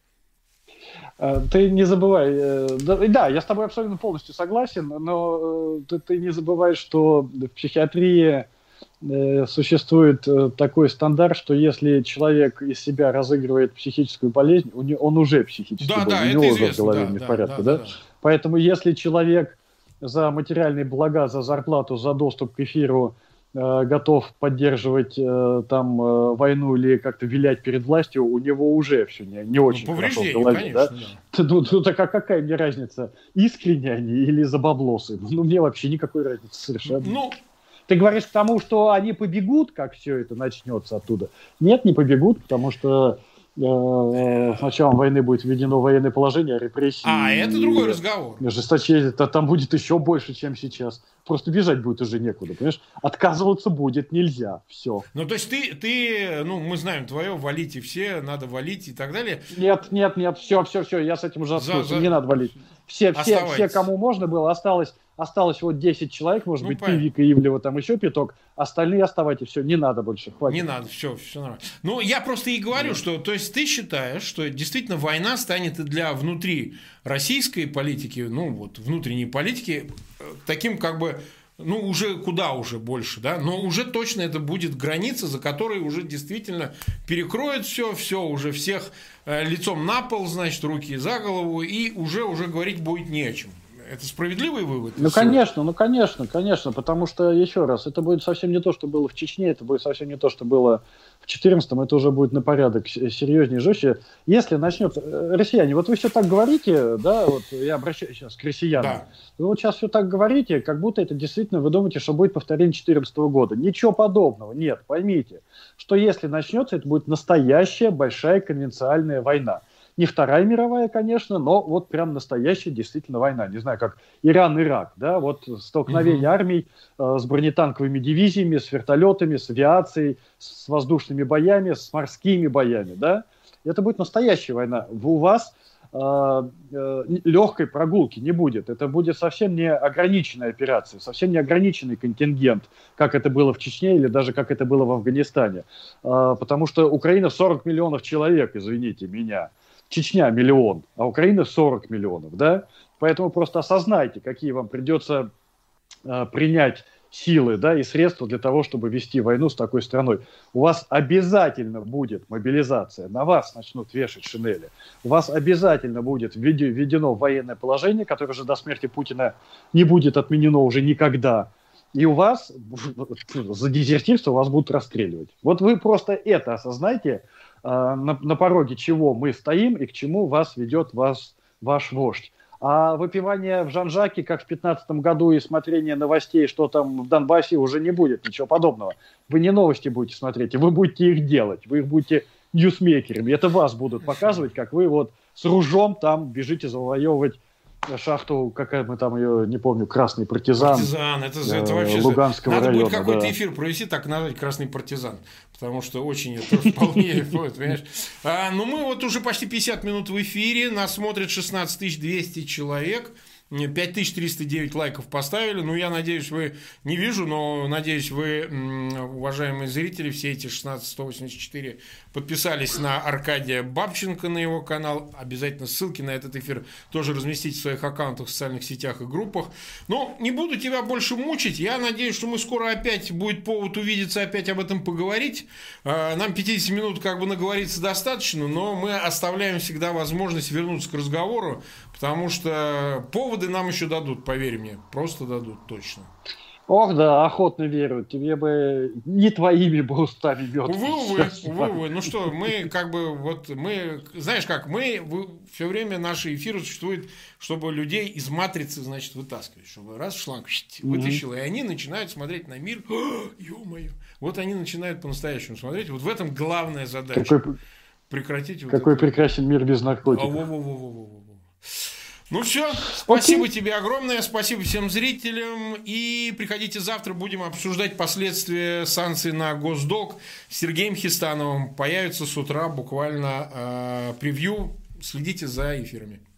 Ты не забывай, да, я с тобой абсолютно полностью согласен, но ты, ты не забывай, что в психиатрии существует такой стандарт, что если человек из себя разыгрывает психическую болезнь, он уже психически да, болен, да, у него уже известно, в голове да, не да, в порядке. Да, да? Да, да. Поэтому если человек за материальные блага, за зарплату, за доступ к эфиру готов поддерживать э, там э, войну или как-то вилять перед властью, у него уже все не, не очень ну, хорошо в голове. Конечно, да? Да. Ну, ну так а какая мне разница, искренне они или за баблосы? Ну, мне вообще никакой разницы совершенно. Ну, ты говоришь к тому, что они побегут, как все это начнется оттуда? Нет, не побегут, потому что э, с началом войны будет введено военное положение, репрессии. А, это другой разговор. Ожесточение, там будет еще больше, чем сейчас. Просто бежать будет уже некуда, понимаешь? Отказываться будет нельзя, все. Ну, то есть ты, ты, ну, мы знаем твое, валите все, надо валить и так далее. Нет, нет, нет, все, все, все, я с этим уже остался, за... не надо валить. Все, все, все, кому можно было, осталось, осталось вот десять человек, может ну, быть, ты, Вика Ивлева, там еще пяток, остальные оставайтесь, все, не надо больше, хватит. Не надо, все, все нормально. Ну, я просто и говорю, да. что, то есть ты считаешь, что действительно война станет и для внутри российской политики, ну, вот, внутренней политики, таким как бы, ну, уже куда уже больше, да, но уже точно это будет граница, за которой уже действительно перекроют все, все, уже всех э, лицом на пол, значит, руки за голову, и уже, уже говорить будет не о чем. Это справедливый вывод? Ну, конечно, ну, конечно, конечно, потому что, еще раз, это будет совсем не то, что было в Чечне, это будет совсем не то, что было в четырнадцатом, это уже будет на порядок серьезнее, жестче. Если начнет... Россияне, вот вы все так говорите, да, вот я обращаюсь сейчас к россиянам, да. Вы вот сейчас все так говорите, как будто это действительно, вы думаете, что будет повторение две тысячи четырнадцатого года. Ничего подобного, нет, поймите, что если начнется, это будет настоящая большая конвенциальная война. Не Вторая мировая, конечно, но вот прям настоящая действительно война. Не знаю, как Иран-Ирак, да, вот столкновение mm-hmm. армий э, с бронетанковыми дивизиями, с вертолетами, с авиацией, с воздушными боями, с морскими боями, да. Это будет настоящая война. У вас э, э, легкой прогулки не будет. Это будет совсем не ограниченная операция, совсем не ограниченный контингент, как это было в Чечне или даже как это было в Афганистане. Э, потому что Украина сорок миллионов человек, извините меня. Чечня миллион, а Украина сорок миллионов, да? Поэтому просто осознайте, какие вам придется э, принять силы, да, и средства для того, чтобы вести войну с такой страной. У вас обязательно будет мобилизация, на вас начнут вешать шинели. У вас обязательно будет введено военное положение, которое же до смерти Путина не будет отменено уже никогда. И у вас за дезертирство вас будут расстреливать. Вот вы просто это осознайте, На, на пороге чего мы стоим и к чему вас ведет вас, ваш вождь. А выпивание в Жан-Жаке, как в пятнадцатом году, и смотрение новостей, что там в Донбассе, уже не будет, ничего подобного. Вы не новости будете смотреть, вы будете их делать, вы их будете ньюсмейкерами. Это вас будут показывать, как вы вот с ружом там бежите завоевывать шахту, какая мы там ее, не помню, Красный партизан. Партизан, это, э, это вообще... Луганского Надо района, будет какой-то да. эфир провести, так назвать Красный партизан. Потому что очень это вполне, понимаешь. А, ну, мы вот уже почти пятьдесят минут в эфире, нас смотрит шестнадцать тысяч двести человек. пять тысяч триста девять лайков поставили. Ну, я надеюсь, вы не вижу, но надеюсь, вы, уважаемые зрители, все эти шестнадцать сто восемьдесят четыре подписались на Аркадия Бабченко, на его канал. Обязательно ссылки на этот эфир тоже разместите в своих аккаунтах в социальных сетях и группах. Но не буду тебя больше мучить. Я надеюсь, что мы скоро опять будет повод увидеться, опять об этом поговорить. Нам пятьдесят минут как бы наговориться достаточно, но мы оставляем всегда возможность вернуться к разговору, потому что поводы нам еще дадут, поверь мне, просто дадут точно. Ох, да, охотно верю. Тебе бы не твоими бы устами мед. Увы, увы, увы, увы. Ну что, мы как бы вот мы, знаешь как, мы все время наши эфиры существуют, чтобы людей из матрицы, значит, вытаскивать, чтобы раз шланг вытащил, mm-hmm. и они начинают смотреть на мир. Ё-моё. Вот они начинают по-настоящему смотреть. Вот в этом главная задача. Какой, Прекратить. Какой вот прекрасен мир без наркотиков. Во-во-во-во-во-во. Ну все, спасибо okay. тебе огромное, спасибо всем зрителям, и приходите завтра, будем обсуждать последствия санкций на госдолг с Сергеем Хистановым, появится с утра буквально э, превью, следите за эфирами.